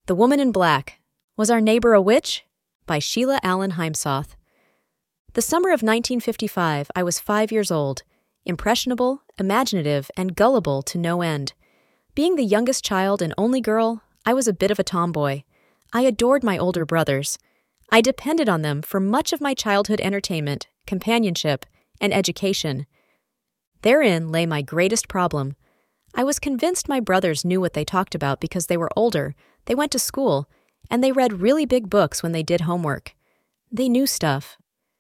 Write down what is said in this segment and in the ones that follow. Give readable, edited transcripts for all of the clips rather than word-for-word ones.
The Woman in Black. Was Our Neighbor a Witch? By Sheila Allen Heimsoth. The summer of 1955, I was 5 years old, impressionable, imaginative, and gullible to no end. Being the youngest child and only girl, I was a bit of a tomboy. I adored my older brothers. I depended on them for much of my childhood entertainment, companionship, and education. Therein lay my greatest problem. I was convinced my brothers knew what they talked about because they were older, they went to school, and they read really big books when they did homework. They knew stuff.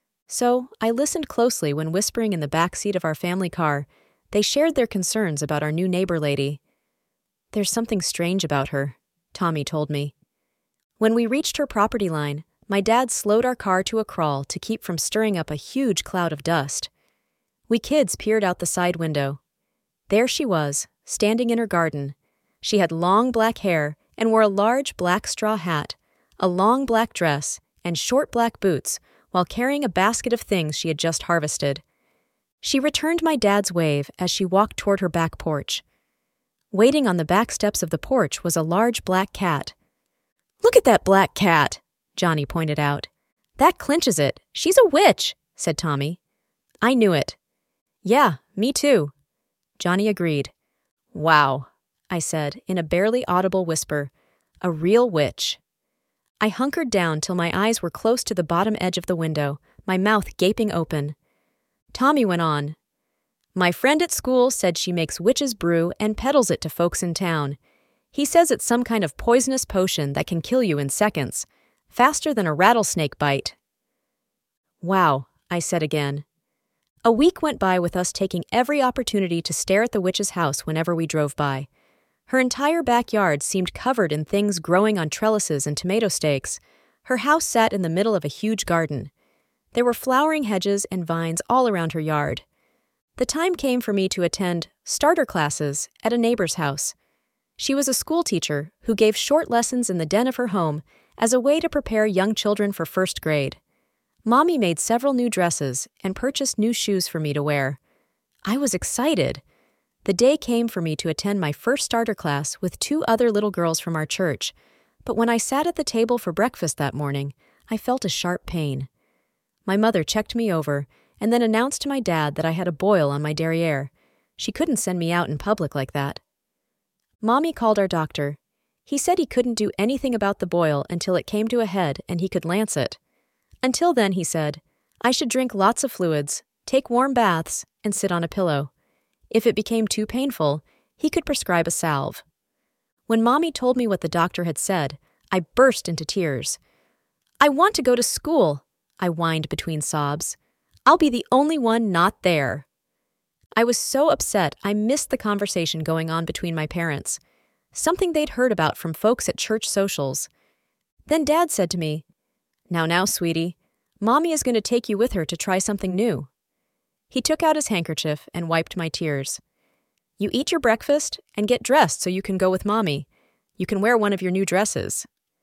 So I listened closely when whispering in the back seat of our family car, they shared their concerns about our new neighbor lady. "There's something strange about her," Tommy told me. When we reached her property line, my dad slowed our car to a crawl to keep from stirring up a huge cloud of dust. We kids peered out the side window. There she was, standing in her garden. She had long black hair and wore a large black straw hat, a long black dress, and short black boots, while carrying a basket of things she had just harvested. She returned my dad's wave as she walked toward her back porch. Waiting on the back steps of the porch was a large black cat. "Look at that black cat," Johnny pointed out. "That clinches it. She's a witch," said Tommy. I knew it. "Yeah, me too," Johnny agreed. "Wow," I said in a barely audible whisper. "A real witch." I hunkered down till my eyes were close to the bottom edge of the window, my mouth gaping open. Tommy went on. "My friend at school said she makes witch's brew and peddles it to folks in town. He says it's some kind of poisonous potion that can kill you in seconds, faster than a rattlesnake bite." "Wow," I said again. A week went by with us taking every opportunity to stare at the witch's house whenever we drove by. Her entire backyard seemed covered in things growing on trellises and tomato stakes. Her house sat in the middle of a huge garden. There were flowering hedges and vines all around her yard. The time came for me to attend starter classes at a neighbor's house. She was a school teacher who gave short lessons in the den of her home as a way to prepare young children for first grade. Mommy made several new dresses and purchased new shoes for me to wear. I was excited. The day came for me to attend my first starter class with 2 other little girls from our church, but when I sat at the table for breakfast that morning, I felt a sharp pain. My mother checked me over and then announced to my dad that I had a boil on my derriere. She couldn't send me out in public like that. Mommy called our doctor. He said he couldn't do anything about the boil until it came to a head and he could lance it. Until then, he said, I should drink lots of fluids, take warm baths, and sit on a pillow. If it became too painful, he could prescribe a salve. When Mommy told me what the doctor had said, I burst into tears. "I want to go to school," I whined between sobs. "I'll be the only one not there." I was so upset I missed the conversation going on between my parents, something they'd heard about from folks at church socials. Then Dad said to me, Now, sweetie, Mommy is going to take you with her to try something new." He took out his handkerchief and wiped my tears. "You eat your breakfast and get dressed so you can go with Mommy. You can wear one of your new dresses."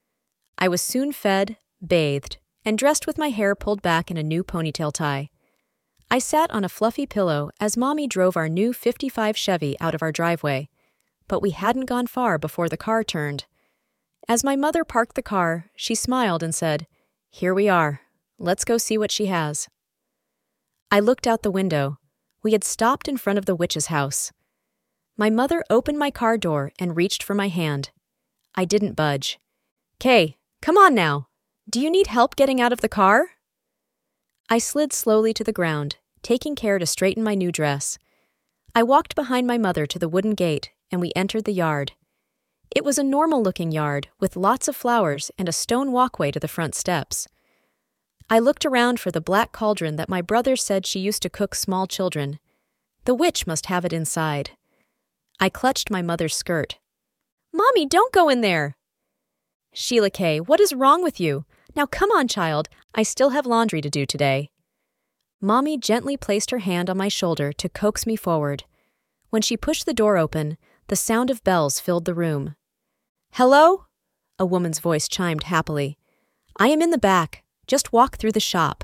I was soon fed, bathed, and dressed with my hair pulled back in a new ponytail tie. I sat on a fluffy pillow as Mommy drove our new '55 Chevy out of our driveway, but we hadn't gone far before the car turned. As my mother parked the car, she smiled and said, "Here we are. Let's go see what she has." I looked out the window. We had stopped in front of the witch's house. My mother opened my car door and reached for my hand. I didn't budge. "Kay, come on now. Do you need help getting out of the car?" I slid slowly to the ground, taking care to straighten my new dress. I walked behind my mother to the wooden gate, and we entered the yard. It was a normal-looking yard with lots of flowers and a stone walkway to the front steps. I looked around for the black cauldron that my brother said she used to cook small children. The witch must have it inside. I clutched my mother's skirt. "Mommy, don't go in there!" "Sheila Kay, what is wrong with you? Now come on, child. I still have laundry to do today." Mommy gently placed her hand on my shoulder to coax me forward. When she pushed the door open, the sound of bells filled the room. "Hello?" A woman's voice chimed happily. "I am in the back. Just walk through the shop."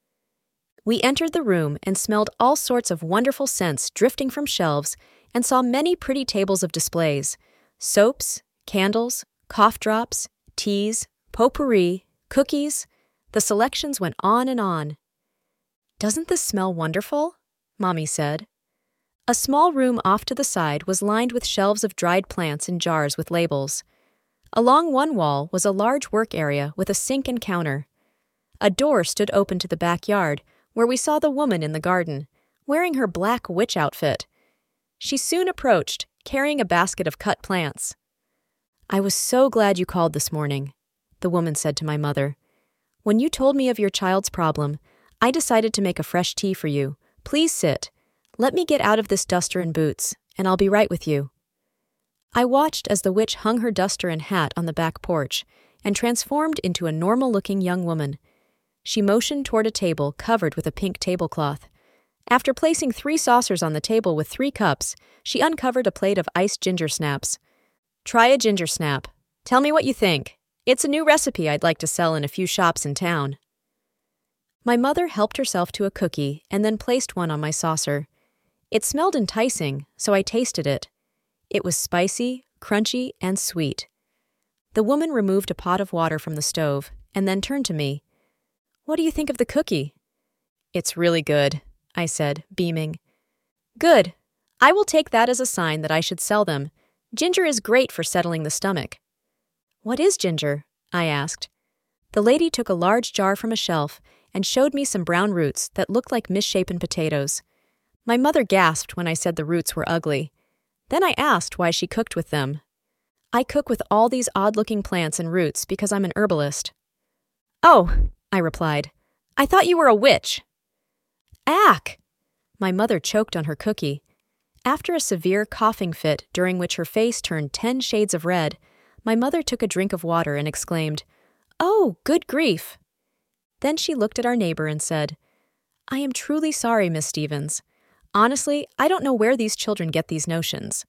We entered the room and smelled all sorts of wonderful scents drifting from shelves and saw many pretty tables of displays, soaps, candles, cough drops, teas, potpourri, cookies. The selections went on and on. "Doesn't this smell wonderful?" Mommy said. A small room off to the side was lined with shelves of dried plants in jars with labels. Along one wall was a large work area with a sink and counter. A door stood open to the backyard, where we saw the woman in the garden, wearing her black witch outfit. She soon approached, carrying a basket of cut plants. "I was so glad you called this morning," the woman said to my mother. "When you told me of your child's problem, I decided to make a fresh tea for you. Please sit. Let me get out of this duster and boots, and I'll be right with you." I watched as the witch hung her duster and hat on the back porch and transformed into a normal-looking young woman. She motioned toward a table covered with a pink tablecloth. After placing 3 saucers on the table with 3 cups, she uncovered a plate of iced ginger snaps. "Try a ginger snap. Tell me what you think. It's a new recipe I'd like to sell in a few shops in town." My mother helped herself to a cookie and then placed one on my saucer. It smelled enticing, so I tasted it. It was spicy, crunchy, and sweet. The woman removed a pot of water from the stove and then turned to me. "What do you think of the cookie?" "It's really good," I said, beaming. "Good. I will take that as a sign that I should sell them. Ginger is great for settling the stomach." "What is ginger?" I asked. The lady took a large jar from a shelf and showed me some brown roots that looked like misshapen potatoes. My mother gasped when I said the roots were ugly. Then I asked why she cooked with them. "I cook with all these odd-looking plants and roots because I'm an herbalist." "Oh," I replied. "I thought you were a witch." "Ack!" My mother choked on her cookie. After a severe coughing fit during which her face turned 10 shades of red, my mother took a drink of water and exclaimed, "Oh, good grief!" Then she looked at our neighbor and said, "I am truly sorry, Miss Stevens. Honestly, I don't know where these children get these notions."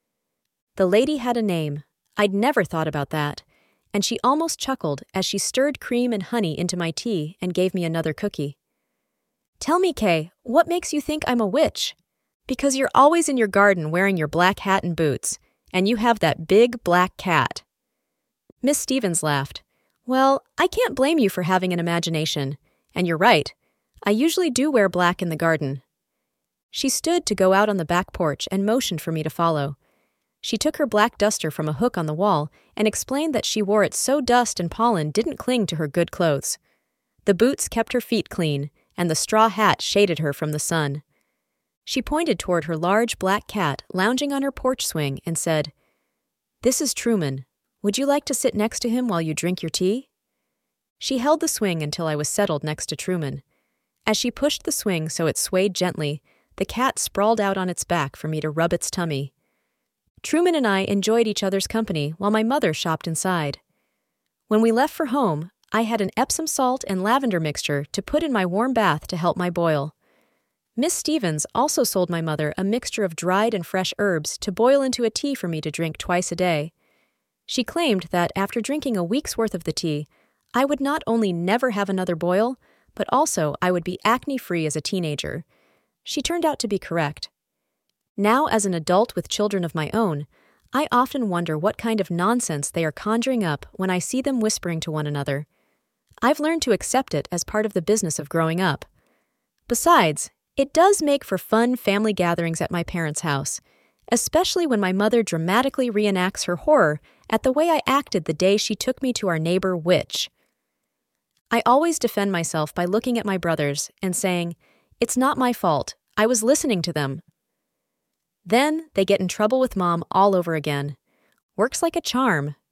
The lady had a name. I'd never thought about that, and she almost chuckled as she stirred cream and honey into my tea and gave me another cookie. "Tell me, Kay, what makes you think I'm a witch?" "Because you're always in your garden wearing your black hat and boots, and you have that big black cat." Miss Stevens laughed. "Well, I can't blame you for having an imagination, and you're right. I usually do wear black in the garden." She stood to go out on the back porch and motioned for me to follow. She took her black duster from a hook on the wall and explained that she wore it so dust and pollen didn't cling to her good clothes. The boots kept her feet clean, and the straw hat shaded her from the sun. She pointed toward her large black cat lounging on her porch swing and said, "This is Truman. Would you like to sit next to him while you drink your tea?" She held the swing until I was settled next to Truman. As she pushed the swing so it swayed gently, the cat sprawled out on its back for me to rub its tummy. Truman and I enjoyed each other's company while my mother shopped inside. When we left for home, I had an Epsom salt and lavender mixture to put in my warm bath to help my boil. Miss Stevens also sold my mother a mixture of dried and fresh herbs to boil into a tea for me to drink twice a day. She claimed that after drinking a week's worth of the tea, I would not only never have another boil, but also I would be acne-free as a teenager. She turned out to be correct. Now, as an adult with children of my own, I often wonder what kind of nonsense they are conjuring up when I see them whispering to one another. I've learned to accept it as part of the business of growing up. Besides, it does make for fun family gatherings at my parents' house, especially when my mother dramatically reenacts her horror at the way I acted the day she took me to our neighbor witch. I always defend myself by looking at my brothers and saying, "It's not my fault. I was listening to them." Then they get in trouble with Mom all over again. Works like a charm.